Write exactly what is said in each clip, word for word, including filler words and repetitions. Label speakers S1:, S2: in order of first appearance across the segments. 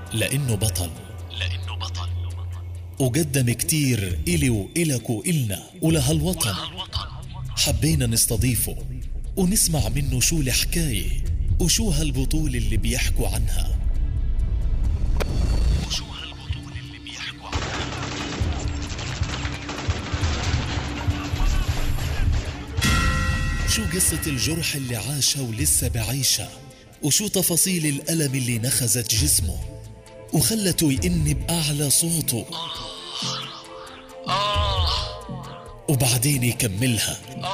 S1: لأنه بطل. لأنه بطل وقدم كتير إلي وإلك وإلنا ولهالوطن. حبينا نستضيفه ونسمع منه شو الحكاية وشو هالبطولة اللي بيحكوا عنها وشو هالبطولة اللي بيحكوا عنها شو قصة الجرح اللي عاشها ولسه بعيشها، وشو تفاصيل الألم اللي نخزت جسمه وخلته يئن بأعلى صوته وبعدين يكملها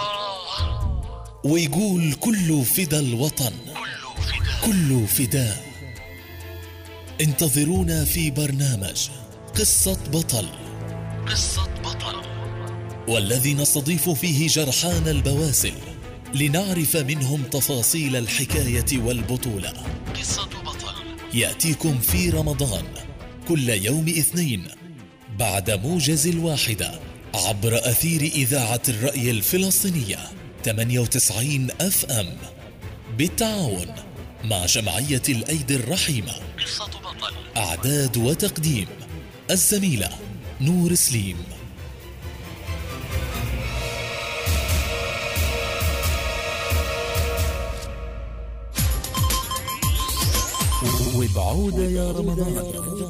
S1: ويقول كله فدا الوطن، كله فداء. انتظرونا في برنامج قصة بطل. قصة بطل، والذي نستضيف فيه جرحان البواسل لنعرف منهم تفاصيل الحكاية والبطولة. قصة بطل يأتيكم في رمضان كل يوم اثنين بعد موجز الواحدة عبر أثير إذاعة الرأي الفلسطينية ثمانية وتسعين أف أم بالتعاون مع جمعية الأيدي الرحيمة. قصة بطل، أعداد وتقديم الزميلة نور سليم. وبعودة يا رمضان.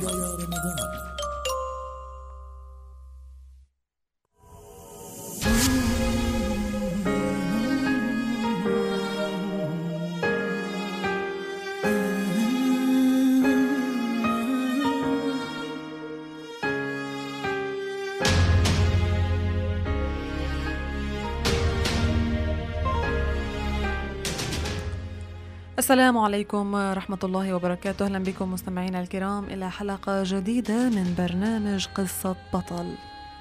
S2: السلام عليكم ورحمة الله وبركاته. أهلا بكم مستمعينا الكرام إلى حلقة جديدة من برنامج قصة بطل.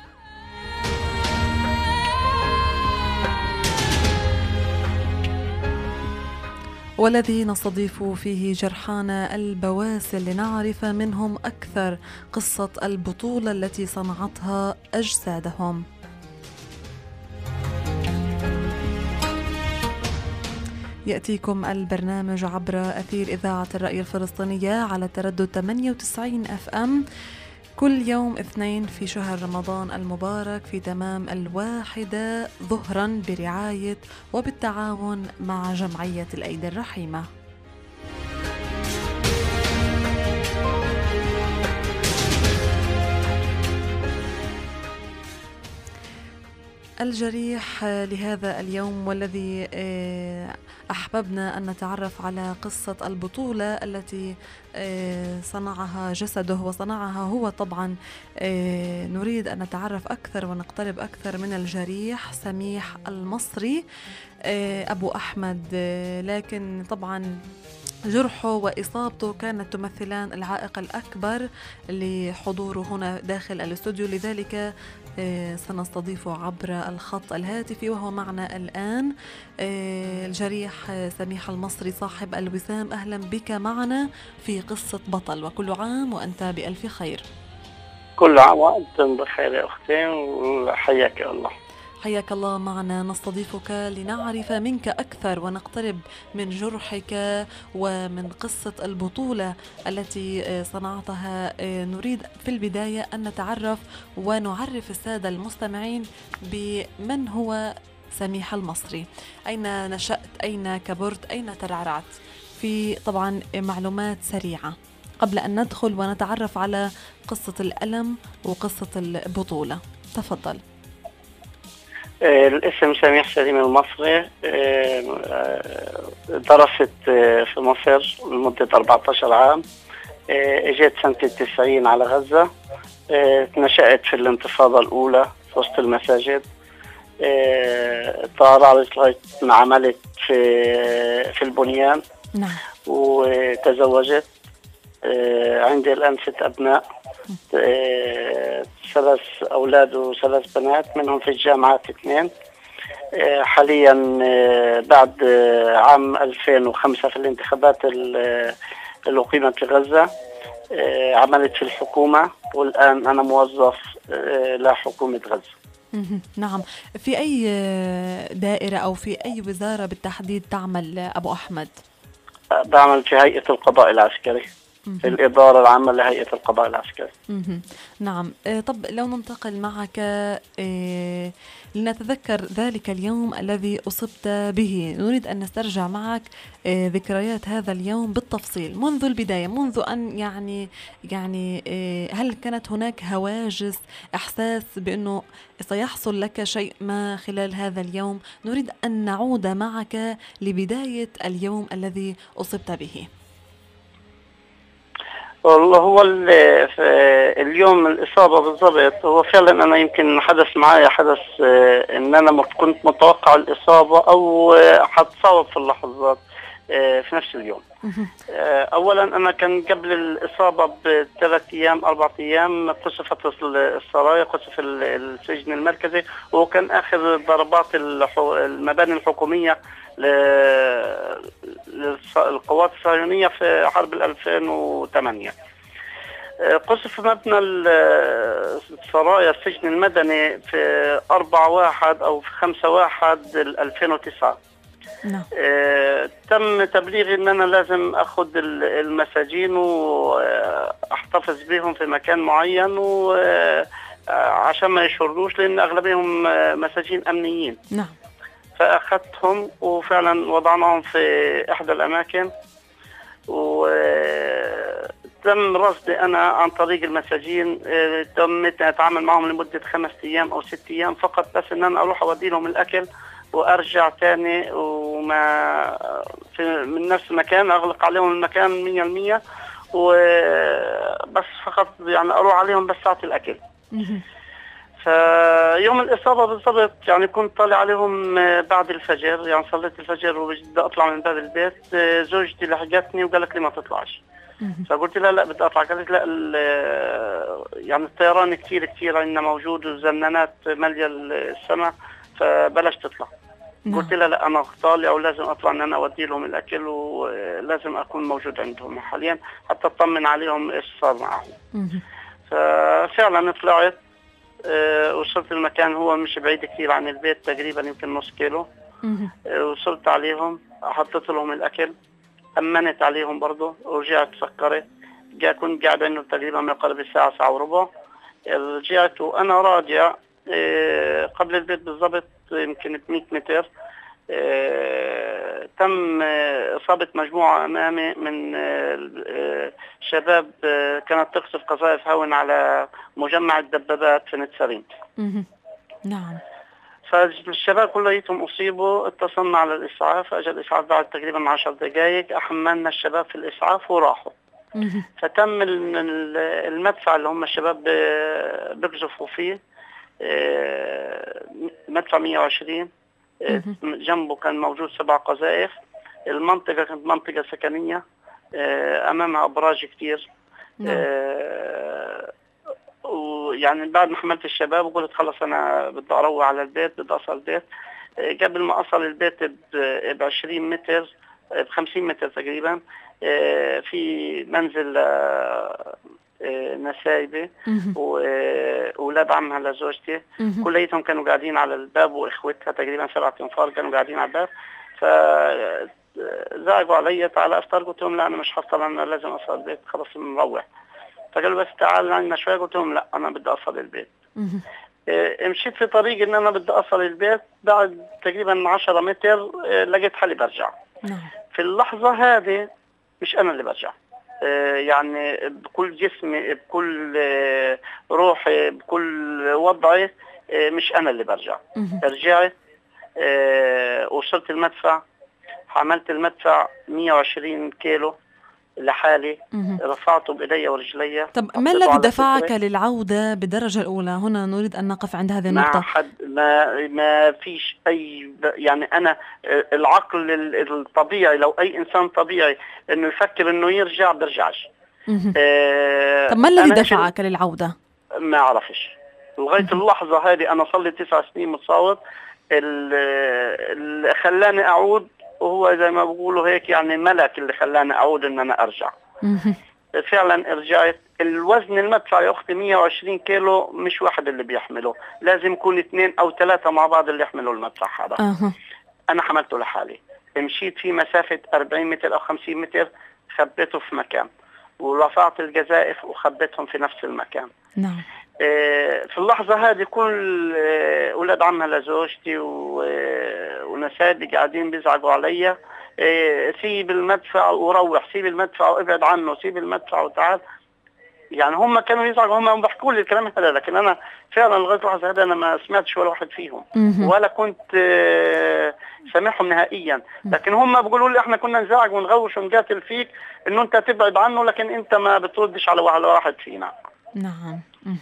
S2: والذي نستضيف فيه جرحان البواسل لنعرف منهم أكثر قصة البطولة التي صنعتها أجسادهم. يأتيكم البرنامج عبر أثير إذاعة الرأي الفلسطينية على تردد ثمانية وتسعين أف أم كل يوم اثنين في شهر رمضان المبارك في تمام الواحدة ظهرا برعاية وبالتعاون مع جمعية الأيدي الرحيمة. الجريح لهذا اليوم والذي أحببنا أن نتعرف على قصة البطولة التي صنعها جسده وصنعها هو. طبعا نريد أن نتعرف أكثر ونقترب أكثر من الجريح سميح المصري أبو أحمد، لكن طبعا جرحه وإصابته كانت تمثلان العائق الأكبر لحضوره هنا داخل الاستوديو، لذلك سنستضيفه عبر الخط الهاتفي وهو معنا الآن. الجريح سميح المصري صاحب الوسام، أهلا بك معنا في قصة بطل، وكل عام وأنت بألف خير.
S3: كل عام وأنتم بخير يا أختي وحياك الله.
S2: حياك الله معنا. نستضيفك لنعرف منك أكثر ونقترب من جرحك ومن قصة البطولة التي صنعتها. نريد في البداية أن نتعرف ونعرف السادة المستمعين بمن هو سميح المصري. أين نشأت؟ أين كبرت؟ أين ترعرعت؟ في طبعا معلومات سريعة قبل أن ندخل ونتعرف على قصة الألم وقصة البطولة. تفضل.
S3: الاسم سميح سليم المصري. درست في مصر لمدة أربعة عشر عام. اجيت سنة التسعين على غزة. نشأت في الانتفاضة الأولى في وسط المساجد. ترعرعت لغاية ما عملت في في البنيان.
S2: نعم.
S3: وتزوجت. عندي الآن ست أبناء، ثلاث أولاد وثلاث بنات، منهم في الجامعات اثنين. حاليا بعد عام ألفين وخمسة في الانتخابات اللي أقيمت في غزة عملت في الحكومة، والآن أنا موظف لحكومة غزة.
S2: نعم. في أي دائرة أو في أي وزارة بالتحديد تعمل أبو أحمد؟
S3: بعمل في هيئة القضاء العسكري. في الإدارة العامة لهيئة القضاء العسكري.
S2: نعم. طب لو ننتقل معك لنتذكر ذلك اليوم الذي أصبت به، نريد أن نسترجع معك ذكريات هذا اليوم بالتفصيل منذ البداية، منذ أن يعني يعني هل كانت هناك هواجس، إحساس بأنه سيحصل لك شيء ما خلال هذا اليوم؟ نريد أن نعود معك لبداية اليوم الذي أصبت به.
S3: والله هو اليوم الإصابة بالضبط هو فعلا أنا يمكن حدث معي حدث إن أنا كنت متوقع الإصابة أو حتصاب في اللحظات في نفس اليوم. أولا أنا كان قبل الإصابة بثلاث أيام أربع أيام قصفت السرايا، قصف السجن المركزي، وكان آخر ضربات المباني الحكومية للقوات الصهيونية في حرب ألفين وثمانية. قصف مبنى السرايا السجن المدني في أربعة واحد أو في خمسة واحد ألفين وتسعة. نعم. تم تبليغي ان انا لازم اخذ المساجين واحتفظ بهم في مكان معين وعشان ما يشردوش، لان اغلبهم مساجين امنيين.
S2: نعم.
S3: فاخذتهم وفعلا وضعناهم في احدى الاماكن، وتم رصدي انا عن طريق المساجين. تم اتعامل معهم لمده خمس ايام او ست ايام فقط، بس ان انا اروح اودي لهم الاكل وارجع تاني وما في من نفس المكان، اغلق عليهم المكان مية بالمية وبس فقط يعني اروح عليهم بس ساعة الاكل. فيوم الاصابة بالضبط يعني كنت طالع عليهم بعد الفجر، يعني صليت الفجر وبدي اطلع من باب البيت، زوجتي لحقتني وقالت لي ما تطلعش. فقلت لها لا بدي اطلع، قالت لا يعني الطيران كثير كثير عندنا موجود وزنانات مالية السماء فبلاش تطلع. نعم. قلت لها لا انا طالع ولازم اطلع ان انا اودي لهم الاكل ولازم اكون موجود عندهم حاليا حتى اطمن عليهم ايش صار معهم. ففعلا طلعت، أه وصلت المكان هو مش بعيد كثير عن البيت، تقريبا يمكن نص كيلو. أه وصلت عليهم، حطيت لهم الاكل، امنت عليهم برضه ورجعت سكرت. جا كنت قاعد عنده تقريبا ما يقارب الساعه ساعه وربع. رجعت وانا راجع أه قبل البيت بالضبط يمكن مئة متر آه، تم آه، إصابة مجموعة أمامي من آه، شباب آه، كانت تقصف قذائف هون على مجمع الدبابات في نتسرين.
S2: نعم.
S3: فالشباب كلهم أصيبوا، اتصلنا على الإسعاف، أجى الإسعاف بعد تقريبا عشر دقائق، أحملنا الشباب في الإسعاف وراحوا. فتم المدفع اللي هم الشباب بيقذفوا فيه مدفع مية وعشرين، جنبه كان موجود سبع قذائف. المنطقة كانت منطقة سكنية أمامها أبراج كتير. ويعني بعد ما حملت الشباب وقلت خلص أنا بدي أروح على البيت، بدي أصل البيت. قبل ما أصل البيت بعشرين متر بخمسين متر تقريبا في منزل نسايبة وولاد عمها لزوجتي، كليتهم كانوا قاعدين على الباب واخوتها تقريبا سبعة انفار كانوا قاعدين على الباب. فزعقوا علي تعال افطر، قلت لهم لا انا مش هفطر، انا لازم اصل البيت خلص نروح. فقالوا بس تعال عندنا شوي، قلت لهم لا انا بدي اصل البيت. مشيت في طريق ان انا بدي اصل البيت، بعد تقريبا عشرة متر لقيت حالي برجع. في اللحظة هذه مش انا اللي برجع، يعني بكل جسمي بكل روحي بكل وضعي مش أنا اللي برجع. رجعت وصلت المدفع، حملت المدفع مية وعشرين كيلو لحالي، رفعته بإيدي ورجلي.
S2: طب ما الذي دفعك للعودة بالدرجة الأولى؟ هنا نريد أن نقف عند هذه النقطة.
S3: ما حد ما ما فيش أي يعني أنا العقل الطبيعي لو أي إنسان طبيعي إنه يفكر إنه يرجع برجعش.
S2: آه طب ما الذي دفعك للعودة؟
S3: ما أعرفش لغاية اللحظة هذه. أنا صلي تسع سنين متصاوب، اللي خلاني أعود وهو زي ما بقولوا هيك يعني ملك اللي خلاني أعود إن أنا أرجع. فعلا رجعت. الوزن المدفع يا أختي مية وعشرين كيلو، مش واحد اللي بيحمله، لازم يكون اثنين أو ثلاثة مع بعض اللي يحملوا المدفع هذا. أه. أنا حملته لحالي، مشيت في مسافة أربعين متر أو خمسين متر، خبيته في مكان ورفعت الجزائف وخبيتهم في نفس المكان.
S2: نعم.
S3: في اللحظة هذه كل أولاد عمها لزوجتي ونسادي قاعدين بيزعقوا علي، سيب المدفع وروح، سيب المدفع وابعد عنه، سيب المدفع وتعال. يعني هم كانوا يزعقوا، هم بيحكوا لي الكلام هذا، لكن أنا فعلا لغاية اللحظة هذا أنا ما سمعتش ولا واحد فيهم ولا كنت سامعهم نهائيا. لكن هم بيقولوا لي احنا كنا نزعق ونغوش ونقاتل فيك إنه أنت تبعد عنه، لكن أنت ما بتردش على واحد فينا.
S2: نعم.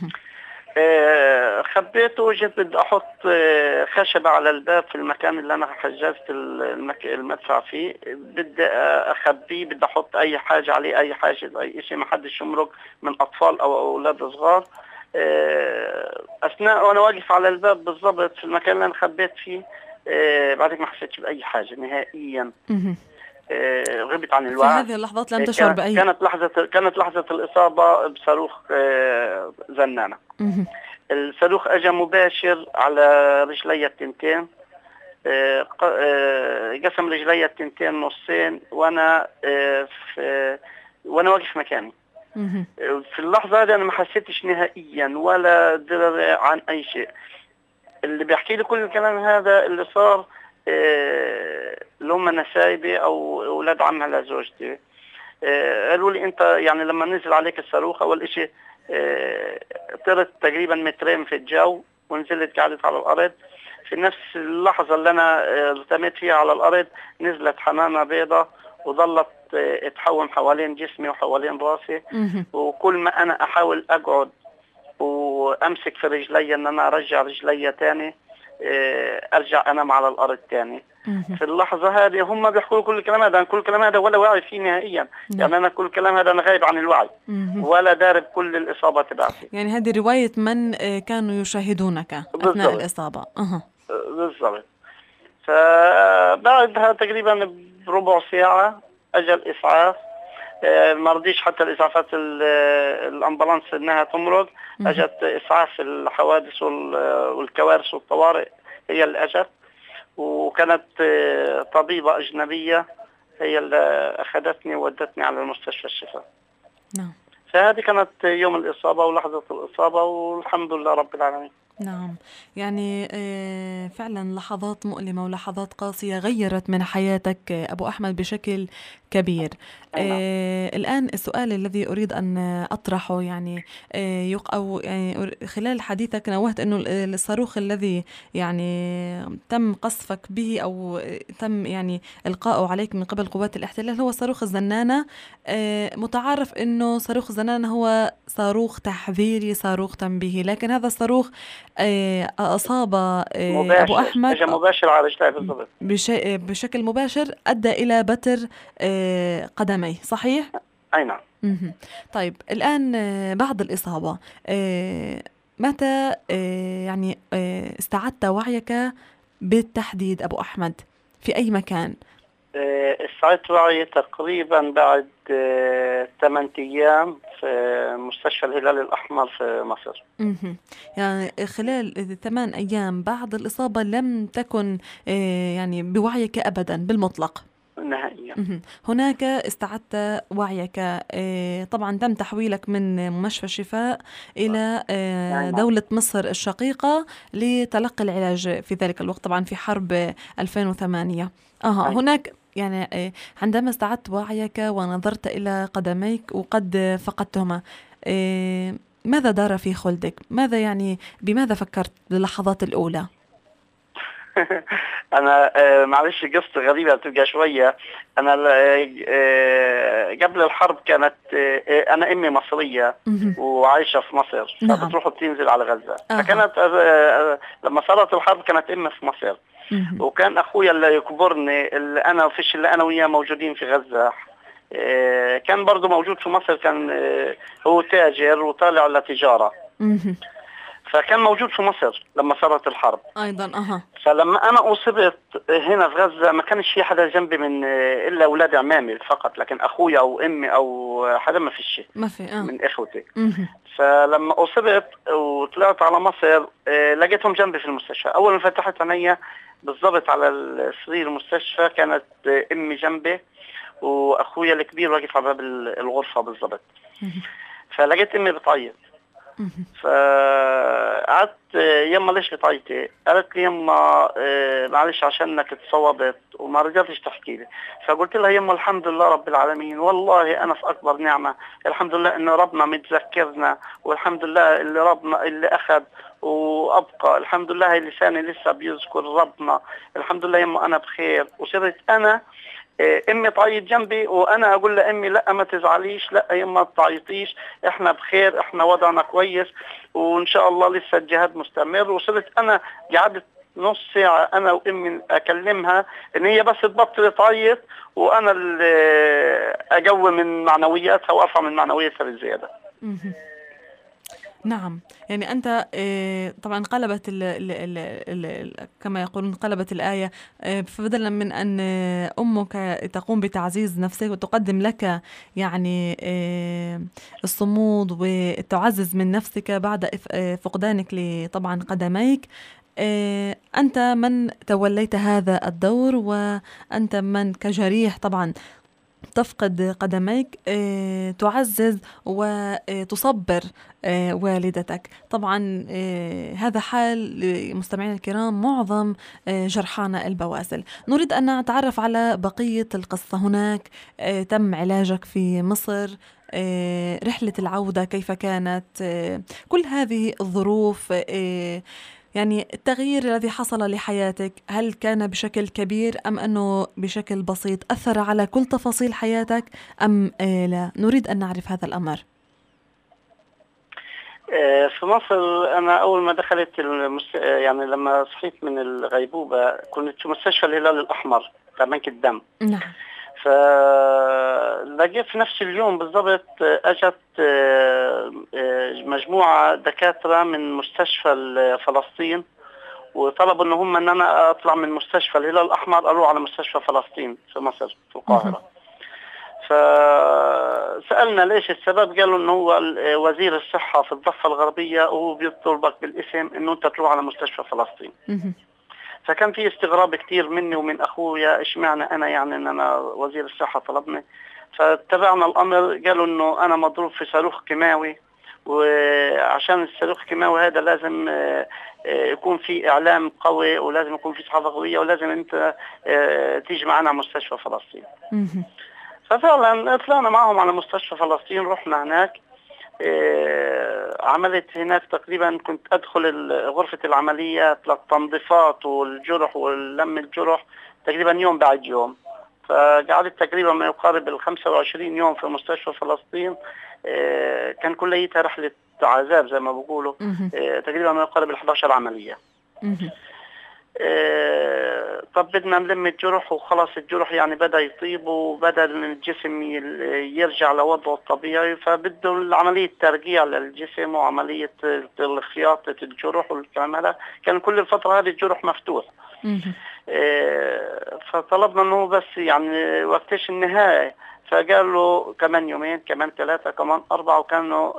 S3: آه خبيته وجيت بدي احط آه خشبة على الباب في المكان اللي انا حجزت المك... المدفع فيه، بدي اخبيه، بدي احط اي حاجة عليه، اي حاجة اي شيء ما حدش يمرق من اطفال او اولاد صغار. آه اثناء وانا واقف على الباب بالضبط في المكان اللي انا خبيت فيه، آه بعدك ما حسيتش باي حاجة نهائيا. آه غبت عن الوعي.
S2: في هذه اللحظات لم تشعر بأي؟
S3: كانت لحظة كانت لحظة الإصابة بصاروخ آه زنانة. الصاروخ أجا مباشر على رجلي التنتين، آه آه قسم رجلي التنتين نصين وأنا آه في وأنا واقف مكاني. في اللحظة هذه أنا ما حسيتش نهائيا ولا درى عن أي شيء. اللي بيحكي لي كل الكلام هذا اللي صار آه اللي هم نسايبي او اولاد عمها لزوجتي. آه قالوا لي انت يعني لما نزل عليك الصاروخ اول اشي آه طرت تقريبا مترين في الجو ونزلت قعدت على الارض. في نفس اللحظة اللي انا ارتميت فيها على الارض نزلت حمامة بيضة وظلت آه تحوم حوالين جسمي وحوالين راسي. وكل ما انا احاول اقعد وامسك في رجلي ان انا ارجع رجلي تاني ارجع انام على الارض تاني. في اللحظه هذه هم بيحكوا كل الكلام هذا، كل الكلام هذا ولا واعي فيه نهائيا. يعني انا كل الكلام هذا انا غايب عن الوعي ولا دارب كل الاصابه تبعتي.
S2: يعني هذه روايه من كانوا يشاهدونك اثناء بالزبط. الاصابه. اها
S3: بالضبط. فبعدها تقريبا بربع ساعه اجى الاسعاف، ما رضيش حتى الاسعافات الامبولانس انها تمرض، اجت اسعاف الحوادث والكوارث والطوارئ هي اللي اجت، وكانت طبيبة اجنبية هي اللي اخذتني وودتني على المستشفى الشفاء.
S2: نعم.
S3: فهذه كانت يوم الاصابة ولحظة الاصابة والحمد لله رب العالمين.
S2: نعم. يعني فعلا لحظات مؤلمة ولحظات قاسية غيرت من حياتك أبو أحمد بشكل كبير. آه الآن السؤال الذي أريد أن أطرحه يعني آه يق أو يعني خلال حديثك نوهت أنه الصاروخ الذي يعني تم قصفك به أو تم يعني إلقاؤه عليك من قبل قوات الاحتلال هو صاروخ الزنانة. آه متعارف أنه صاروخ الزنانة هو صاروخ تحذيري، صاروخ تنبيهي، لكن هذا الصاروخ آه أصاب آه أبو أحمد
S3: أجا مباشر على رجليه بالضبط
S2: بشي بشكل مباشر أدى إلى بتر آه قدمي، صحيح؟
S3: أي نعم.
S2: طيب الآن بعد الإصابة متى يعني استعدت وعيك بالتحديد أبو أحمد في أي مكان؟
S3: استعدت وعي تقريبا بعد ثمانية أيام في مستشفى الهلال الأحمر في مصر.
S2: يعني خلال ثمان أيام بعد الإصابة لم تكن يعني بوعيك أبدا بالمطلق
S3: نهائيا.
S2: هناك استعدت وعيك، طبعا تم تحويلك من مستشفى الشفاء إلى دولة مصر الشقيقة لتلقي العلاج في ذلك الوقت، طبعا في حرب ألفين وثمانية. آه هناك يعني عندما استعدت وعيك ونظرت إلى قدميك وقد فقدتهما، ماذا دار في خلدك؟ ماذا يعني بماذا فكرت باللحظات الأولى؟
S3: انا معلش قصة غريبة تبقى شوية. انا قبل الحرب كانت انا امي مصرية وعايشة في مصر، فبتروح وبتنزل على غزة. فكانت لما صارت الحرب كانت امي في مصر، وكان اخويا اللي يكبرني اللي انا فيش اللي انا وياه موجودين في غزة كان برضو موجود في مصر، كان هو تاجر وطالع لتجارة، فكان موجود في مصر لما صارت الحرب
S2: ايضا. اها
S3: فلما انا اصبت هنا في غزه ما كانش في حدا جنبي من الا اولاد عمامي فقط، لكن اخويا او امي او حدا ما فيش شيء
S2: ما في اه
S3: من اخوتي. فلما اصبت وطلعت على مصر لقيتهم جنبي في المستشفى. اول ما فتحت عينيا بالضبط على السرير المستشفى كانت امي جنبي واخويا الكبير واقف على باب الغرفه بالضبط. فلقيت امي بتعيط، فقعدت يما ليش بتعيطي؟ قالت لي يما معلش عشانك تصوبت وما رجعتش تحكي لي. فقلت لها يما الحمد لله رب العالمين، والله انا في اكبر نعمه، الحمد لله ان ربنا متذكرنا، والحمد لله اللي ربنا اللي اخذ وابقى، الحمد لله لساني لسه بيذكر ربنا، الحمد لله يما انا بخير. وصرت انا امي تعيط جنبي وانا اقول لامي لا ما تزعليش، لا يما ما تعيطيش، احنا بخير، احنا وضعنا كويس وان شاء الله لسه الجهاد مستمر. وصرت انا قعدت نص ساعه انا وامي اكلمها ان هي بس تبطل تعيط، وانا اللي اقوي من معنوياتها وارفع من معنوياتها بالزياده.
S2: نعم، يعني أنت طبعا قلبت ال ال ال ال كما يقولون قلبت الآية، فبدلا من أن أمك تقوم بتعزيز نفسك وتقدم لك يعني الصمود وتعزز من نفسك بعد فقدانك لطبعا قدميك، أنت من توليت هذا الدور، وأنت من كجريح طبعا تفقد قدميك تعزز وتصبر والدتك. طبعا هذا حال مستمعينا الكرام معظم جرحانا البواسل. نريد أن نتعرف على بقية القصة. هناك تم علاجك في مصر، رحلة العودة كيف كانت، كل هذه الظروف، يعني التغيير الذي حصل لحياتك هل كان بشكل كبير أم أنه بشكل بسيط؟ أثر على كل تفاصيل حياتك أم لا؟ نريد أن نعرف هذا الأمر.
S3: في مصر أنا أول ما دخلت المست... يعني لما صحيت من الغيبوبة كنت في مستشفى الهلال الأحمر في بنك الدم.
S2: نعم.
S3: فلقيت في نفس اليوم بالضبط أجت مجموعة دكاترة من مستشفى فلسطين وطلبوا إن هم إن أنا أطلع من مستشفى الهلال الأحمر أروح على مستشفى فلسطين في مصر في القاهرة. فسألنا ليش السبب، قالوا إنه هو وزير الصحة في الضفة الغربية وهو بيطلبك بالاسم إنه أنت تروح على مستشفى فلسطين. فكان في استغراب كتير مني ومن أخويا إيش معنى أنا يعني إن أنا وزير الصحة طلبني. فتبعنا الأمر، قالوا إنه أنا مضروب في صاروخ كيماوي، وعشان الصاروخ الكيماوي هذا لازم يكون في إعلام قوي ولازم يكون في صحافة قوية ولازم أنت تيجي معنا مستشفى فلسطين. ففعلا طلعنا معهم على مستشفى فلسطين، رحنا هناك عملت هناك تقريبا كنت أدخل غرفة العمليات للتنظيفات والجرح واللم الجرح تقريبا يوم بعد يوم. فقعدت تقريبا ما يقارب الخمسة وعشرين يوم في مستشفى فلسطين. كان كليتها رحلة عذاب زي ما بيقولوا، تقريبا ما يقارب الإحدى عشرة عملية. طب بدنا نلم الجرح وخلاص الجرح يعني بدأ يطيب وبدأ الجسم يرجع لوضعه الطبيعي، فبده عملية ترجيع للجسم وعملية خياطة الجرح والكلام هذا. كان كل الفترة هذه الجرح مفتوح. فطلبنا انه بس يعني وقتش النهاية، فقالوا كمان يومين كمان ثلاثة كمان أربعة، وكانوا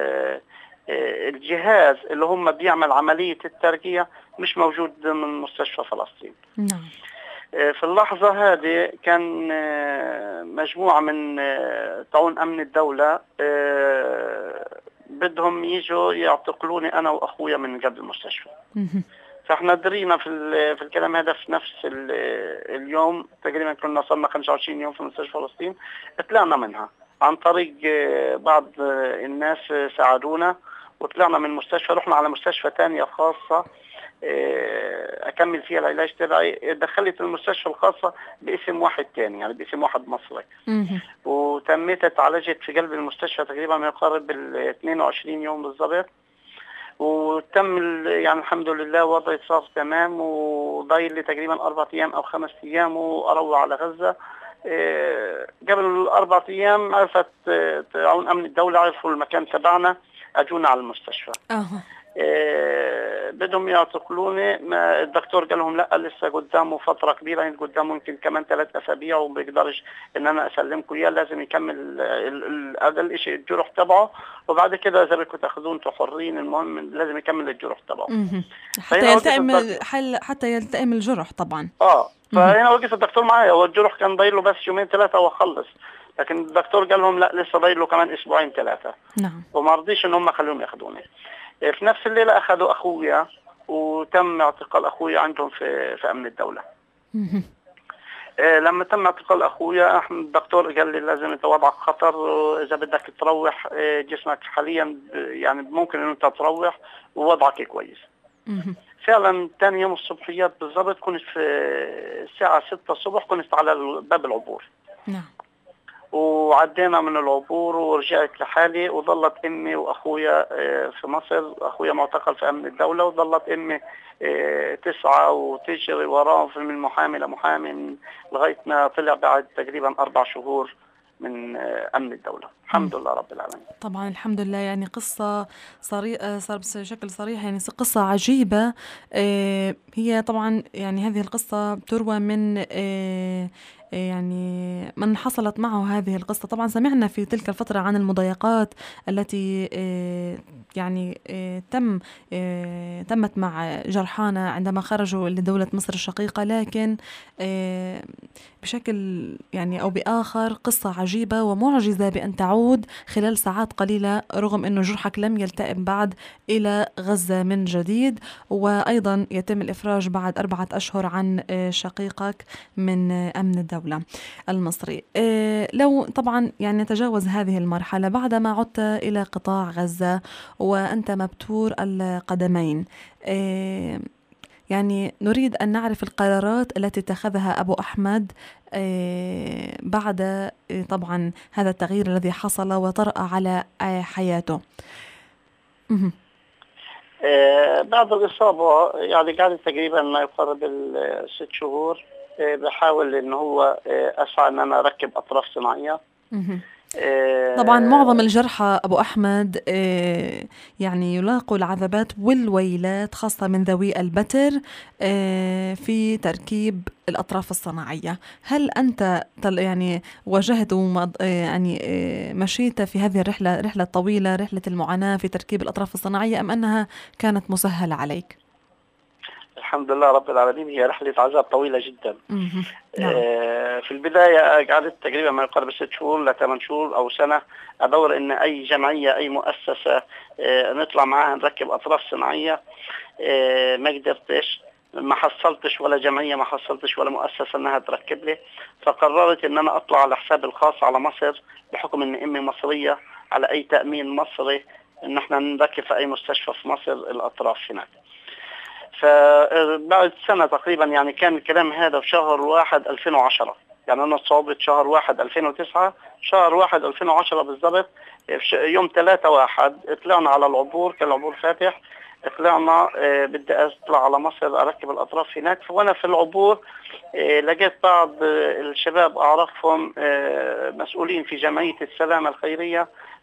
S3: الجهاز اللي هم بيعمل عملية الترجيع مش موجود من مستشفى فلسطين.
S2: نعم.
S3: في اللحظة هذه كان مجموعة من طاعون أمن الدولة بدهم يجوا يعتقلوني أنا وأخويا من قبل المستشفى. فاحنا درينا في في الكلام هذا في نفس اليوم تقريبا كنا صرنا خمسة وعشرين يوم في مستشفى فلسطين. طلعنا منها عن طريق بعض الناس ساعدونا وطلعنا من المستشفى، رحنا على مستشفى تانية خاصة أكمل فيها العلاج تبعي. دخلت المستشفى الخاصة باسم واحد تاني يعني باسم واحد مصري، وتميت اتعالجت في قلب المستشفى تقريبا ما يقارب ال اثنين وعشرين يوم بالضبط، وتم يعني الحمد لله وضعي صار تمام، وضايل لي تقريبا أربع أيام أو خمس أيام وأروح على غزة. قبل الأربع أيام عرفت تعاون أمن الدولة، عرفوا المكان تبعنا، أجونا على المستشفى.
S2: أه.
S3: إيه بدهم يعتقلوني. ما الدكتور قال لهم لا لسه قدامه فترة كبيرة، يعني قدامه يمكن كمان ثلاث أسابيع وبيقدرش إن أنا أسلمكم إياه، لازم يكمل هذا الشيء الجرح تبعه، وبعد كده إذا بدكم تأخذون أنتم حرين، المهم لازم يكمل الجرح تبعه
S2: حتى يلتئم حل حتى يلتئم الجرح طبعا.
S3: آه فهنا وقف الدكتور معايا، والجروح كان ضايل له بس يومين ثلاثة وخلص، لكن الدكتور قال لهم لا لسه ضايل له كمان اسبوعين ثلاثة.
S2: نعم.
S3: وما رضيش ان هم خلوهم ياخذوني. في نفس الليلة اخذوا اخويا وتم اعتقال اخويا عندهم في في امن الدولة. لما تم اعتقال اخويا الدكتور قال لي لازم انت وضعك خطر، اذا بدك تروح جسمك حاليا يعني ممكن ان انت تروح ووضعك كويس. فعلا ثاني يوم الصبحيات بالضبط كنت في الساعة ستة الصبح كنت على باب العبور.
S2: نعم.
S3: وعدينا من العبور ورجعت لحالي، وظلت امي واخويا في مصر، اخويا معتقل في امن الدولة، وظلت امي تسعة وتجري وراهم من محامي لمحامي لغاية ما طلع بعد تقريبا أربع شهور من أمن الدولة. الحمد لله رب العالمين.
S2: طبعا الحمد لله. يعني قصة صريحة صار بشكل صريح، يعني قصة عجيبة. هي طبعا يعني هذه القصة تروى من يعني من حصلت معه هذه القصة. طبعا سمعنا في تلك الفترة عن المضايقات التي يعني تم تمت مع جرحانا عندما خرجوا لدولة مصر الشقيقة، لكن بشكل يعني أو بآخر قصة عجيبة ومعجزة بأن تعود خلال ساعات قليلة، رغم أنه جرحك لم يلتئم بعد، إلى غزة من جديد، وأيضا يتم الإفراج بعد أربعة أشهر عن شقيقك من أمن الدولة المصري. لو طبعا يعني نتجاوز هذه المرحلة بعدما عدت إلى قطاع غزة وأنت مبتور القدمين، يعني نريد أن نعرف القرارات التي اتخذها أبو أحمد بعد طبعا هذا التغيير الذي حصل وطرأ على حياته.
S3: بعد الإصابة يعني قعدت تقريبا ما يقرب الست شهور بحاول إن هو أسعى أن أنا أركب أطراف صناعية.
S2: طبعا معظم الجرحى أبو أحمد يعني يلاقوا العذابات والويلات، خاصة من ذوي البتر في تركيب الأطراف الصناعية. هل أنت يعني واجهت يعني مشيت في هذه الرحلة رحلة طويلة، رحلة المعاناة في تركيب الأطراف الصناعية، أم أنها كانت مسهلة عليك؟
S3: الحمد لله رب العالمين، هي رحلة عذاب طويلة جدا.
S2: نعم.
S3: آه في البداية قعدت تقريبا ما يقارب ست شهور لثمان شهور أو سنة أدور إن أي جمعية أي مؤسسة آه نطلع معاها نركب أطراف صناعية. آه ما قدرتش، ما حصلتش ولا جمعية، ما حصلتش ولا مؤسسة إنها تركب لي. فقررت إن أنا أطلع على حساب الخاص على مصر، بحكم إن أمي مصرية، على أي تأمين مصري إن إحنا نركب في أي مستشفى في مصر الأطراف هناك. فبعد سنة تقريبا، يعني كان الكلام هذا في شهر واحد ألفين وعشرة، يعني أنا صوبت شهر واحد ألفين وتسعة، شهر واحد ألفين وعشرة بالضبط، يوم ثلاثة واحد طلعنا على العبور، كان العبور فاتح، طلعنا بدي أطلع على مصر أركب الأطراف هناك. وأنا في العبور لقيت بعض الشباب أعرفهم مسؤولين في جمعية السلامة الخيرية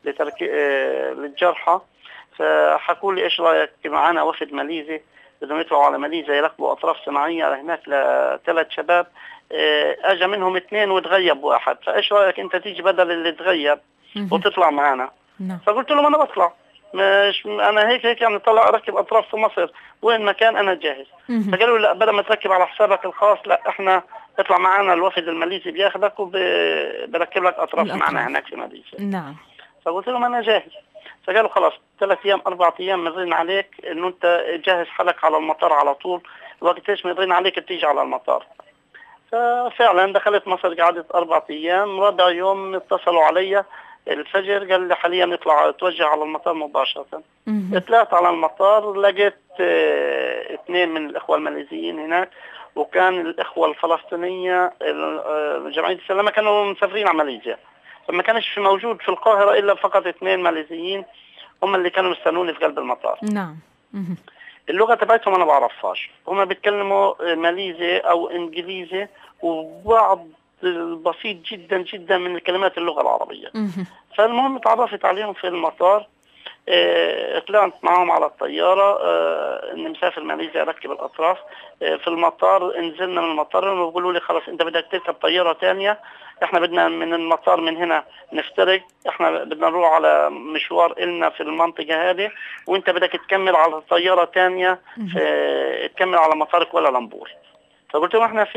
S3: للجرحى، فحكوا لي إيش رأيك معنا وفد ماليزي بدهم يطلعوا على ماليزيا يركبوا أطراف صناعية هناك لثلاث شباب، أجا منهم اثنين وتغيب واحد، فإيش رأيك أنت تيجي بدل اللي تغيب وتطلع معنا؟ فقلت لهم أنا بطلع، مش أنا هيك هيك يعني طلع أركب أطراف في مصر، وين مكان أنا جاهز. فقالوا لا، بدل ما تركب على حسابك الخاص، لا إحنا اطلع معنا، الوفد الماليزي بياخدك وبركب لك أطراف معنا هناك في ماليزيا.
S2: نعم.
S3: فقلت لهم أنا جاهز. فقالوا خلاص ثلاث أيام أربع أيام مرين عليك إنه أنت جاهز حالك على المطار على طول، وقت إيش مرين عليك تيجي على المطار. ففعلا دخلت مصر، قعدت أربع أيام، رابع يوم اتصلوا علي الفجر قال لي حاليا اطلع توجه على المطار مباشرة. طلعت على المطار، لقيت اه اثنين من الإخوة الماليزيين هناك، وكان الإخوة الفلسطينية جمعية السلامة كانوا مسافرين على ماليزيا، فما كانش في موجود في القاهرة إلا فقط اثنين ماليزيين هم اللي كانوا مستنوني في قلب المطار.
S2: نعم.
S3: اللغة تبعتهم أنا بعرفهاش، هم بيتكلموا ماليزي أو إنجليزي وبعض بسيط جدا جدا من الكلمات اللغة العربية. فالمهم تعرفت عليهم في المطار، اه طلعت معهم على الطيارة، اه إني مسافر ماليزيا أركب الأطراف. اه في المطار نزلنا من المطار وبيقولوا لي خلاص أنت بدك تركب طيارة تانية، احنا بدنا من المطار من هنا نفترق، احنا بدنا نروح على مشوار إلنا في المنطقة هذه، وانت بدك تكمل على طيارة تانية تكمل على مطار كوالالمبور. فقلت لهم احنا فين؟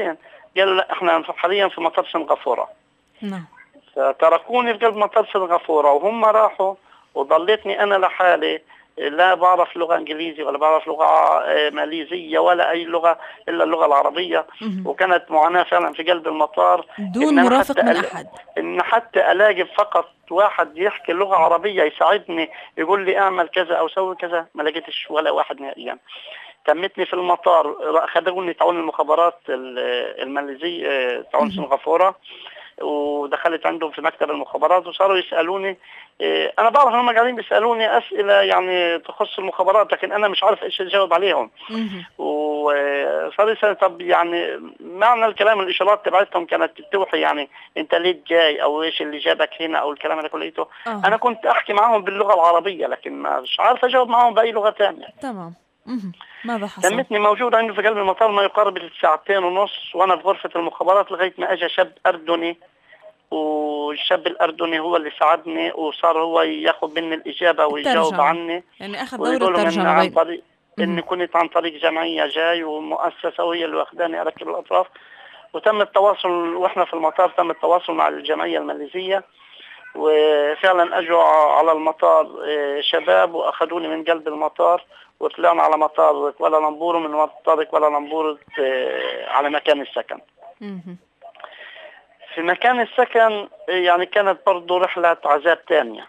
S3: قالوا لا احنا حاليا في مطار سنغافورة.
S2: نعم.
S3: فتركوني في قلب مطار سنغافورة وهم راحوا، وضليتني انا لحالي، لا بعرف لغة انجليزي ولا بعرف لغة ماليزية ولا اي لغة الا اللغة العربية. وكانت معاناة فعلا في قلب المطار،
S2: دون مرافق من احد،
S3: ان حتى الاقي فقط واحد يحكي لغة عربية يساعدني يقول لي اعمل كذا او سوي كذا، ما لقيتش ولا واحد نهائيا. يعني تمتني في المطار، خدوني تعاون المخابرات الماليزية تعاون سنغافورة، ودخلت عندهم في مكتب المخابرات وصاروا يسألوني. أنا بعرف هم قاعدين بيسألوني أسئلة يعني تخص المخابرات، لكن أنا مش عارف إيش أجاوب عليهم. وصار يسأل طب يعني معنى الكلام، الإشارات تبعتهم كانت توحي يعني أنت ليه جاي أو إيش اللي جابك هنا أو الكلام اللي كله.
S2: أوه.
S3: أنا كنت أحكي معهم باللغة العربية، لكن مش عارف أجاوب معهم بأي لغة ثانية.
S2: تمام. ماذا حصل؟
S3: تمتني موجود عنده في قلب المطار ما يقارب الساعتين ونص، وانا في غرفة المخابرات لغاية ما اجى شاب اردني، والشاب الاردني هو اللي ساعدني، وصار هو ياخذ مني الاجابة ويجاوب عني،
S2: يعني اخذ دور الترجمة عن
S3: طريق اني كنت عن طريق جمعية جاي ومؤسسة وهي اللي واخداني اركب الاطراف. وتم التواصل واحنا في المطار، تم التواصل مع الجمعية الماليزية، وفعلا اجوا على المطار شباب واخذوني من قلب المطار، وطلعنا على مطار كوالالمبور، ومن مطار كوالالمبور على مكان السكن. في مكان السكن يعني كانت برضو رحلة عذاب تانية.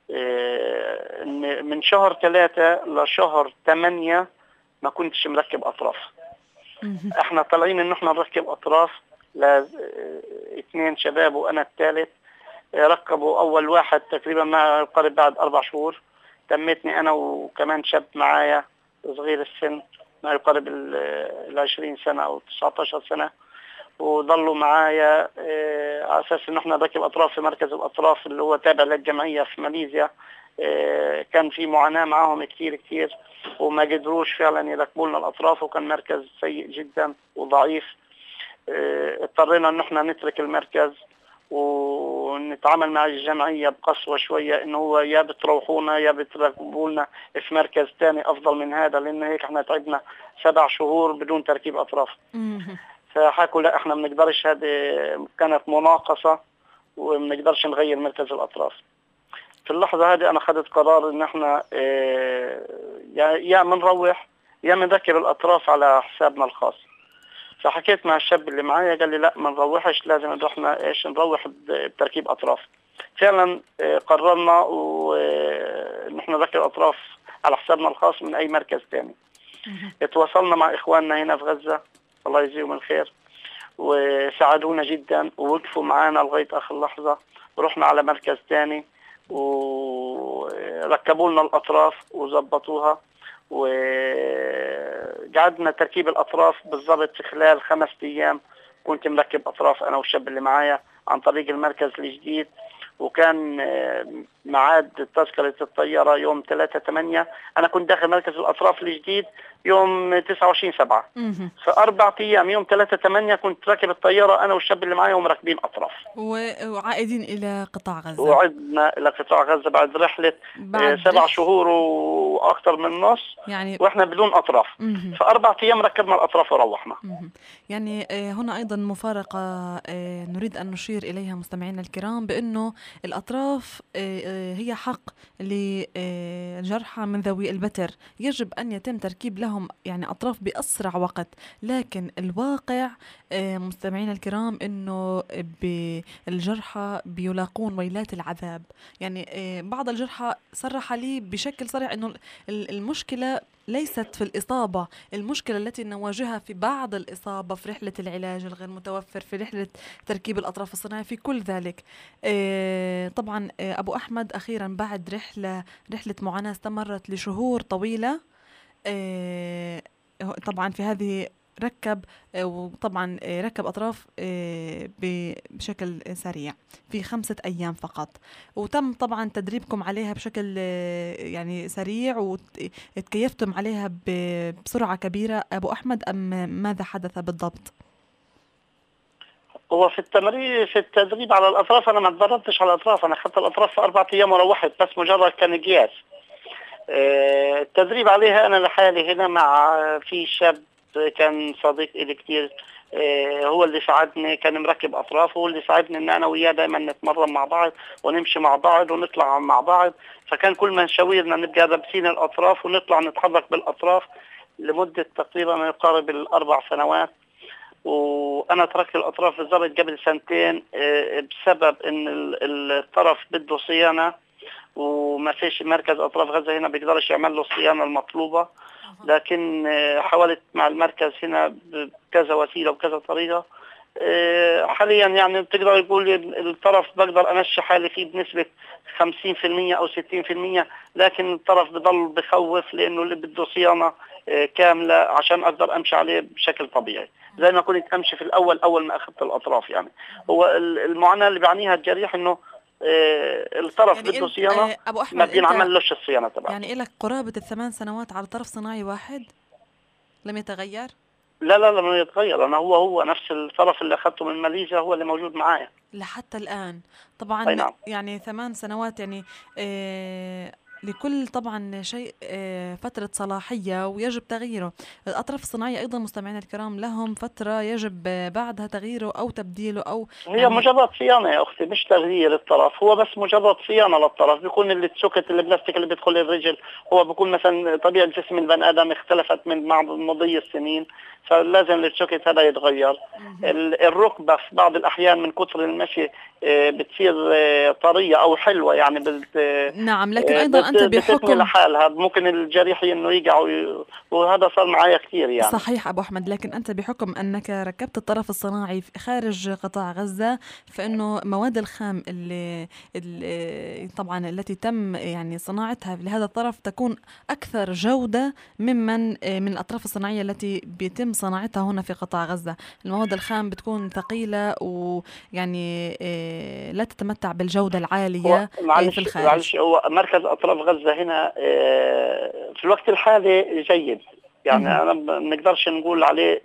S3: من شهر ثلاثة لشهر ثمانية ما كنتش مركب أطراف. احنا طالعين ان احنا نركب أطراف، لا اثنين شباب وانا الثالث ركبوا أول واحد تقريبا ما يقارب بعد أربع شهور. تمتني أنا وكمان شاب معايا صغير السن ما يقارب العشرين سنة أو تسعة عشر سنة، وظلوا معايا اه على أساس إن احنا نركب أطراف في مركز الأطراف اللي هو تابع للجمعية في ماليزيا. اه كان في معاناة معاهم كتير كتير، وما قدروش فعلا يركبوا لنا الأطراف، وكان مركز سيء جدا وضعيف. اه اضطرينا إن احنا نترك المركز ونتعامل مع الجمعية بقسوة شوية، إنه هو يا بتروحونا يا بتركبونا في مركز تاني أفضل من هذا، لأن هيك احنا تعبنا سبع شهور بدون تركيب أطراف. فحكوا لا احنا منقدرش، هذه كانت مناقصة ومنقدرش نغير مركز الأطراف. في اللحظة هذه أنا خدت قرار إن احنا اه يا منروح يا منركب الأطراف على حسابنا الخاص. فحكيت مع الشاب اللي معايا قال لي لا ما نروحش، لازم نروحنا ايش نروح بتركيب اطراف. فعلا قررنا وان احنا نركب اطراف على حسابنا الخاص من اي مركز تاني. اتواصلنا مع اخواننا هنا في غزة الله يجزيهم الخير، وساعدونا جدا ووقفوا معانا لغاية اخر لحظة. رحنا على مركز تاني وركبوا لنا الاطراف وزبطوها، وقعدنا تركيب الأطراف بالضبط في خلال خمس أيام. كنت مركب أطراف أنا والشاب اللي معايا عن طريق المركز الجديد، وكان معاد تذكرة الطيارة يوم ثلاثة ثمانية. أنا كنت داخل مركز الأطراف الجديد يوم تسعة وعشرين سبعة، فأربع أيام يوم ثلاثة ثمانية كنت راكب الطيارة أنا والشاب اللي معايا ومركبين أطراف،
S2: وعائدين إلى قطاع غزة.
S3: وعدنا إلى قطاع غزة بعد رحلة بعد سبع شهور وأكثر من نص يعني، وإحنا بدون أطراف. فأربع أيام ركبنا الأطراف وروحنا.
S2: يعني هنا أيضا مفارقة نريد أن نشير إليها مستمعينا الكرام، بأنه الأطراف هي حق لجرحى من ذوي البتر، يجب أن يتم تركيب لهم يعني أطراف بأسرع وقت. لكن الواقع مستمعينا الكرام أنه الجرحى بيلاقون ويلات العذاب. يعني بعض الجرحى صرح لي بشكل صريح أنه المشكلة ليست في الإصابة، المشكلة التي نواجهها في بعض الإصابة، في رحلة العلاج الغير متوفر، في رحلة تركيب الأطراف الصناعية، في كل ذلك. طبعا أبو أحمد أخيرا بعد رحلة رحلة معاناة استمرت لشهور طويلة، طبعا في هذه ركب وطبعا ركب أطراف بشكل سريع في خمسة أيام فقط، وتم طبعا تدريبكم عليها بشكل يعني سريع وتكيفتم عليها بسرعة كبيرة أبو أحمد، أم ماذا حدث بالضبط؟
S3: هو في التمرين في التدريب على الأطراف أنا ما تدربتش على الأطراف، أنا أخذت الأطراف في أربعة أيام وروحت، بس مجرد كان قياس. التدريب عليها أنا لحالي هنا مع في شاب كان صديق إلي كتير هو اللي ساعدني، كان مركب أطراف، هو اللي ساعدني إن أنا وياه دايما نتمرن مع بعض ونمشي مع بعض ونطلع مع بعض. فكان كل ما نشاورنا نبقى لابسين الأطراف ونطلع نتحرك بالأطراف لمدة تقريبا ما يقارب الأربع سنوات. وأنا تركت الأطراف بالضبط قبل سنتين بسبب إن الطرف بده صيانة، وما فيش مركز أطراف غزة هنا بيقدرش يعمل له الصيانة المطلوبة. لكن حاولت مع المركز هنا بكذا وسيلة وكذا طريقة. حاليا يعني بتقدر يقول الطرف بقدر أمشي حالي فيه بنسبة خمسين في المية أو ستين في المية، لكن الطرف بضل بخوف لأنه اللي بده صيانة كاملة عشان أقدر أمشي عليه بشكل طبيعي زي ما كنت أمشي في الأول أول ما أخذت الأطراف. يعني هو المعاناة اللي بعنيها الجريح إنه الطرف يعني بده صيانة
S2: أبو أحمد
S3: ما بينعمل لهش الصيانة تبعه.
S2: يعني إلك قرابة الثمان سنوات على طرف صناعي واحد لم يتغير؟
S3: لا لا لم يتغير، أنا هو هو نفس الطرف اللي أخذته من ماليزيا هو اللي موجود معايا
S2: لحتى الآن. طبعا
S3: نعم.
S2: يعني ثمان سنوات يعني آه لكل طبعا شيء فترة صلاحية ويجب تغييره. الأطراف الصناعية أيضا مستمعين الكرام لهم فترة يجب بعدها تغييره أو تبديله أو
S3: هي يعني مجرد صيانة يا أختي، مش تغيير الطرف، هو بس مجرد صيانة للطرف. بيكون اللي تسكت البلاستيك اللي بيدخل الرجل هو بيكون مثلا طبيعة جسم البني آدم اختلفت من مع مضي السنين، فلازم اللي تسكت هذا يتغير. الركبة في بعض الأحيان من كتر المشي بتصير طرية أو حلوة يعني بت...
S2: نعم. لكن أيضا أنت بحكم
S3: لحالها ممكن الجريح إنه يقع وي... وهذا صار معايا كثير يعني.
S2: صحيح أبو أحمد، لكن أنت بحكم أنك ركبت الطرف الصناعي خارج قطاع غزة فإنه مواد الخام اللي, اللي طبعا التي تم يعني صناعتها لهذا الطرف تكون أكثر جودة ممن من الأطراف الصناعية التي بيتم صناعتها هنا في قطاع غزة. المواد الخام بتكون ثقيلة ويعني لا تتمتع بالجودة العالية في الخارج.
S3: معلش هو مركز أطراف غزة هنا في الوقت الحالي جيد يعني م- أنا ما بنقدرش نقول عليه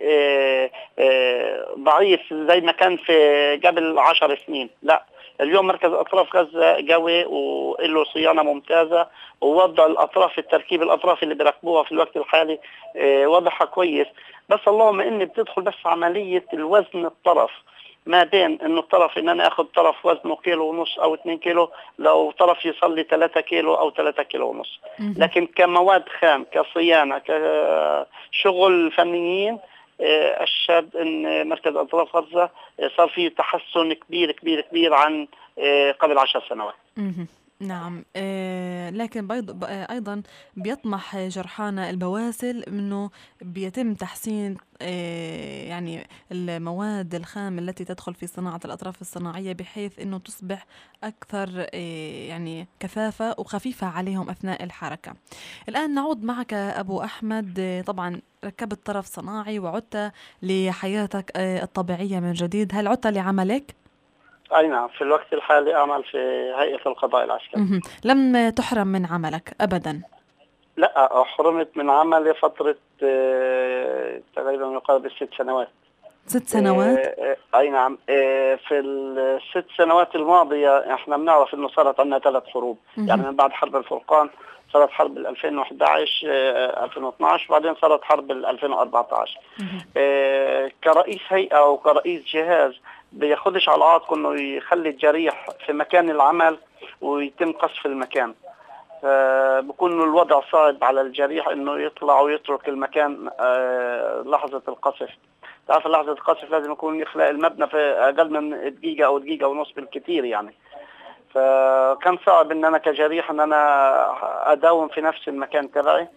S3: ضعيف زي ما كان في قبل عشر سنين. لا، اليوم مركز أطراف غزة قوي وله صيانة ممتازة، ووضع الأطراف التركيب الأطراف اللي بيركبوها في الوقت الحالي وضعها كويس. بس اللهم إني بتدخل بس عملية الوزن الطرف ما بين انه الطرف ان انا اخذ طرف وزنه كيلو ونص او اتنين كيلو، لو طرف يصل لي ثلاثة كيلو او ثلاثة كيلو ونص. لكن كمواد خام كصيانة كشغل فنيين اشهد ان مركز اطراف غزة صار فيه تحسن كبير كبير كبير عن قبل عشر سنوات.
S2: نعم. آه لكن بيض أيضا بيطمح جرحانا البواسل أنه بيتم تحسين آه يعني المواد الخام التي تدخل في صناعة الأطراف الصناعية بحيث أنه تصبح أكثر آه يعني كثافة وخفيفة عليهم أثناء الحركة. الآن نعود معك أبو أحمد. آه طبعا ركبت طرف صناعي وعدت لحياتك آه الطبيعية من جديد، هل عدت لعملك؟
S3: أي نعم، في الوقت الحالي أعمل في هيئة القضاء العسكري.
S2: مه. لم تحرم من عملك أبدا؟
S3: لا، حرمت من عملي فترة آه تقريبا يقارب الست سنوات.
S2: ست سنوات؟
S3: آه آه أي نعم. آه في الست سنوات الماضية احنا بنعرف انه صارت عندنا ثلاث حروب. مه. يعني من بعد حرب الفرقان صارت حرب ألفين وإحدى عشر آه ألفين واثناشر وبعدين صارت حرب ألفين وأربعة عشر. آه كرئيس هيئة وكرئيس جهاز بياخدش على عاتقه انه يخلي الجريح في مكان العمل ويتم قصف المكان. فبكون الوضع صعب على الجريح انه يطلع ويترك المكان آه لحظة القصف. تعرف لحظة القصف لازم يكون يخلق المبنى في اقل من دقيقة او دقيقة ونص بالكثير يعني. فكان صعب ان انا كجريح ان انا اداوم في نفس المكان تبعي.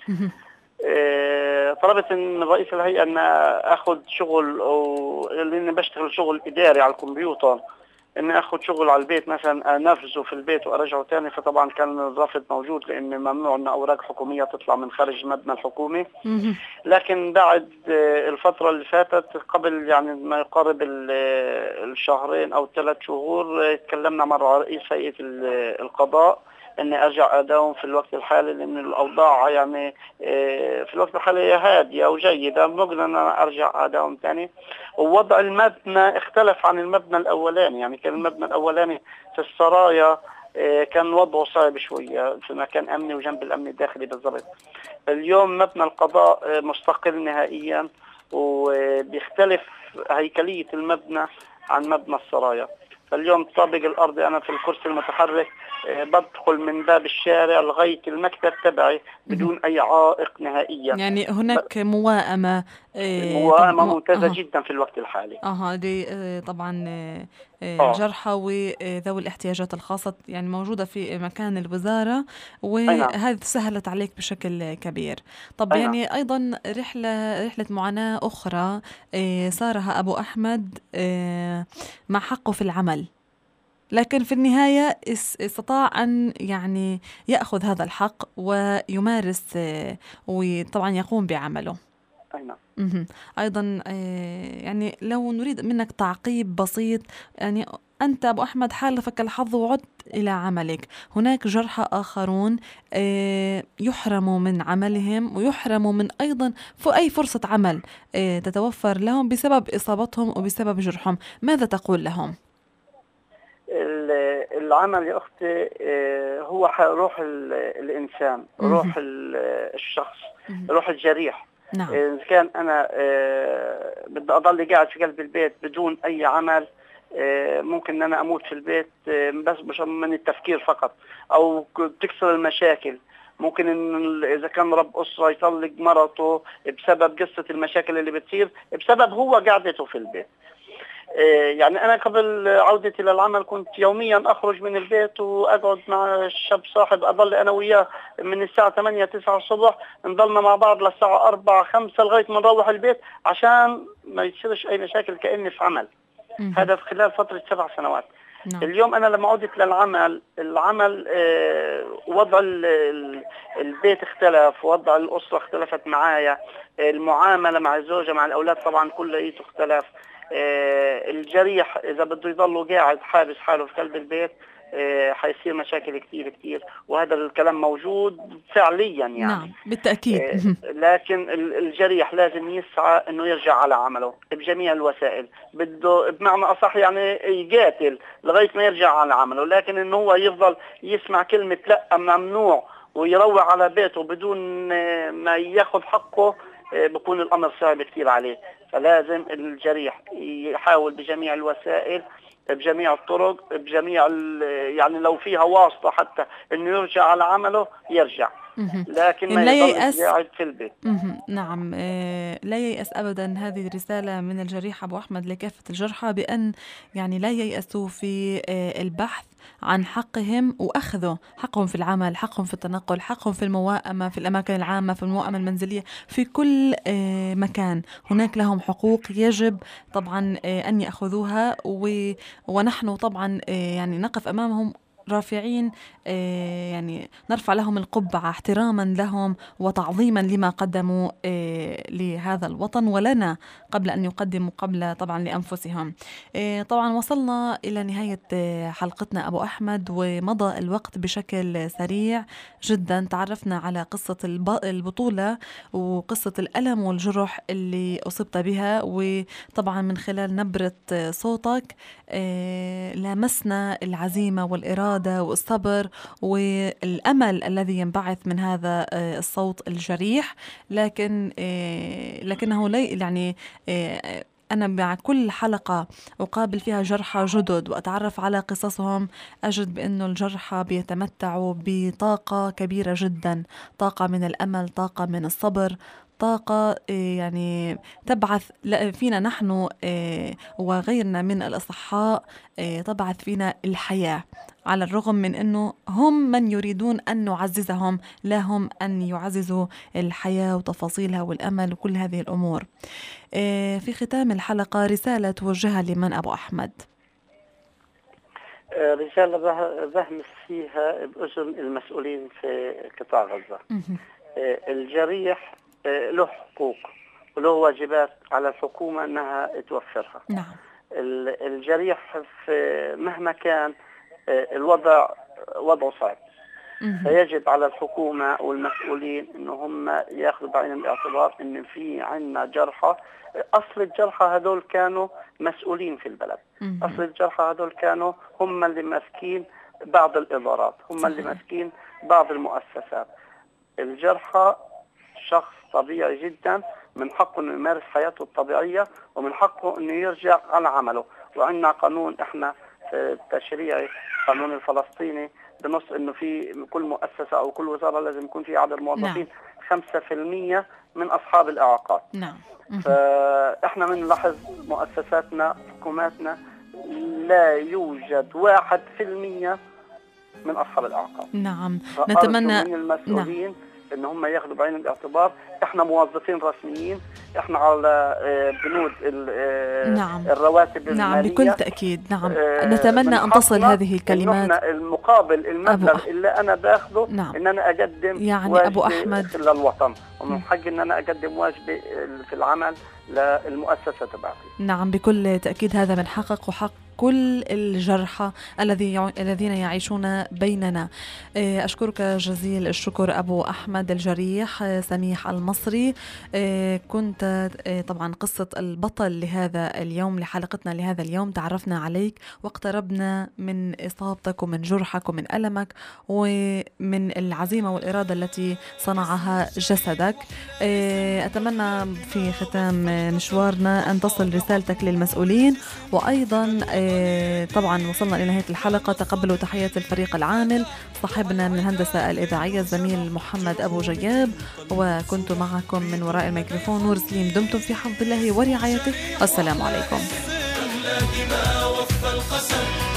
S3: إيه طلبت من رئيس الهيئة ان اخذ شغل، او لاني بشتغل شغل اداري على الكمبيوتر، اني اخذ شغل على البيت مثلا انفذه في البيت وارجعه تاني. فطبعا كان الرفض موجود لان ممنوع ان اوراق حكومية تطلع من خارج المبنى الحكومي. لكن بعد الفترة اللي فاتت قبل يعني ما يقارب الشهرين او ثلاث شهور تكلمنا مع رئيس هيئة القضاء اني ارجع اداوم في الوقت الحالي، لان الاوضاع يعني في الوقت الحالي هاديه وجيده، ممكن ان انا ارجع اداوم ثاني. ووضع المبنى اختلف عن المبنى الاولاني، يعني كان المبنى الاولاني في السرايا كان وضعه صعب شويه في مكان امني وجنب الامن الداخلي بالضبط. اليوم مبنى القضاء مستقل نهائيا وبيختلف هيكلية المبنى عن مبنى السرايا. فاليوم الطابق الأرضي أنا في الكرسي المتحرك بدخل من باب الشارع لغاية المكتب تبعي بدون أي عائق نهائيا.
S2: يعني هناك موائمة آه
S3: موائمة
S2: طب...
S3: ممتازة
S2: آه.
S3: جدا في الوقت الحالي.
S2: اه دي آه طبعا آه
S3: آه.
S2: الجرحى وذوي الاحتياجات الخاصة يعني موجودة في مكان الوزارة، وهذه سهلت عليك بشكل كبير. طب
S3: أينا.
S2: يعني أيضا رحلة رحلة معاناة أخرى آه صارها أبو أحمد آه مع حقه في العمل، لكن في النهاية استطاع أن يعني يأخذ هذا الحق ويمارس وطبعا يقوم بعمله.
S3: أي نعم.
S2: أيضا يعني لو نريد منك تعقيب بسيط، يعني أنت أبو أحمد حالفك الحظ وعدت إلى عملك، هناك جرحى آخرون يحرموا من عملهم ويحرموا من أيضا أي فرصة عمل تتوفر لهم بسبب إصابتهم وبسبب جرحهم، ماذا تقول لهم؟
S3: العمل يا أختي هو روح الإنسان، روح الشخص، روح الجريح.
S2: نعم.
S3: إذا كان أنا بدي أضل قاعد في قلب البيت بدون أي عمل، ممكن أن أنا أموت في البيت بس مش من التفكير فقط، أو تكسر المشاكل. ممكن إن إذا كان رب أسرة يطلق مرته بسبب قصة المشاكل اللي بتصير بسبب هو قعدته في البيت. يعني أنا قبل عودتي للعمل كنت يوميا أخرج من البيت وأقعد مع الشاب صاحب، أضل أنا وياه من الساعة ثمانية تسعة الصبح، نضلنا مع بعض للساعة أربعة خمسة لغاية ما نروح البيت عشان ما يصيرش أي مشاكل كأني في عمل. هذا في خلال فترة سبع سنوات. نعم. اليوم أنا لما عودت للعمل، العمل آه وضع البيت اختلف، وضع الأسرة اختلفت معايا، المعاملة مع الزوجة مع الأولاد طبعا كله اختلف. آه الجريح إذا بده يضله قاعد حابس حاله في قلب البيت آه حيصير مشاكل كتير كتير، وهذا الكلام موجود فعليا يعني.
S2: نعم بالتأكيد.
S3: آه لكن الجريح لازم يسعى إنه يرجع على عمله بجميع الوسائل، بده بمعنى أصح يعني يقاتل لغاية ما يرجع على عمله، لكن إنه هو يفضل يسمع كلمة لا ممنوع ويروح على بيته بدون آه ما ياخذ حقه، آه بكون الأمر صعب كتير عليه. فلازم الجريح يحاول بجميع الوسائل بجميع الطرق بجميع يعني لو فيها واسطة حتى انه يرجع على عمله يرجع، لكن ما يضل قاعد في البيت.
S2: نعم لا ييأس أبدا. هذه رسالة من الجريح أبو أحمد لكافة الجرحى بأن يعني لا ييأسوا في البحث عن حقهم وأخذوا حقهم في العمل، حقهم في التنقل، حقهم في الموائمة في الأماكن العامة، في الموائمة المنزلية، في كل مكان هناك لهم حقوق يجب طبعا أن يأخذوها، ونحن طبعا يعني نقف أمامهم رافعين يعني نرفع لهم القبعة احتراما لهم وتعظيما لما قدموا لهذا الوطن ولنا قبل أن يقدموا قبل طبعا لأنفسهم. طبعا وصلنا إلى نهاية حلقتنا أبو أحمد ومضى الوقت بشكل سريع جدا. تعرفنا على قصة البطولة وقصة الألم والجرح اللي أصبت بها، وطبعا من خلال نبرة صوتك لامسنا العزيمة والإرادة والصبر والأمل الذي ينبعث من هذا الصوت الجريح. لكن لكنه لا يعني أنا مع كل حلقة أقابل فيها جرحى جدد وأتعرف على قصصهم أجد بأنه الجرحى بيتمتعوا بطاقة كبيرة جدا، طاقة من الأمل، طاقة من الصبر، طاقة يعني تبعث فينا نحن وغيرنا من الأصحاء، تبعث فينا الحياة، على الرغم من أنه هم من يريدون أن نعززهم، لا هم أن يعززوا الحياة وتفاصيلها والأمل وكل هذه الأمور. في ختام الحلقة رسالة توجهها لمن أبو أحمد؟
S3: رسالة بهمس فيها بأذن المسؤولين في قطاع غزة. الجريح له حقوق وله واجبات على الحكومة أنها توفرها.
S2: نعم.
S3: الجريح في مهما كان الوضع وضعه صعب، فيجب على الحكومة والمسؤولين أنه هم يأخذوا بعين الاعتبار أن في عنا جرحى. أصل الجرحى هذول كانوا مسؤولين في البلد، أصل الجرحى هذول كانوا هم اللي ماسكين بعض الإدارات، هم اللي ماسكين بعض المؤسسات. الجرحى شخص طبيعي جدا من حقه انه يمارس حياته الطبيعية، ومن حقه انه يرجع على عمله. وعندنا قانون احنا في التشريع القانون الفلسطيني بنص انه في كل مؤسسة او كل وزارة لازم يكون في عدد موظفين خمسة في المية من اصحاب الاعاقات.
S2: نعم.
S3: فاحنا بنلاحظ مؤسساتنا حكوماتنا لا يوجد واحد في المية من اصحاب الاعاقات.
S2: نعم. نتمنى
S3: من المسؤولين نعم. ان هم ياخذوا بعين الاعتبار. احنا موظفين رسميين، احنا على بنود
S2: نعم.
S3: الرواتب المالية.
S2: نعم بكل تأكيد. نعم. نتمنى ان تصل هذه الكلمات.
S3: المقابل المبلغ اللي انا باخذه
S2: نعم.
S3: ان انا اقدم
S2: يعني ابو احمد
S3: للوطن، ومن حقي ان انا اقدم واجبي في العمل للمؤسسة تبعتي.
S2: نعم بكل تأكيد هذا من حقك وحق كل الجرحى الذين يعيشون بيننا. أشكرك جزيل الشكر أبو أحمد الجريح سميح المصري. كنت طبعا قصة البطل لهذا اليوم لحلقتنا لهذا اليوم، تعرفنا عليك واقتربنا من إصابتك ومن جرحك ومن ألمك ومن العزيمة والإرادة التي صنعها جسدك. أتمنى في ختام مشوارنا أن تصل رسالتك للمسؤولين، وأيضا طبعا وصلنا إلى نهاية الحلقة. تقبلوا تحيات الفريق العامل صاحبنا من الهندسة الإذاعية الزميل محمد أبو جياب، وكنت معكم من وراء الميكروفون نور سليم. دمتم في حفظ الله ورعايته، والسلام عليكم.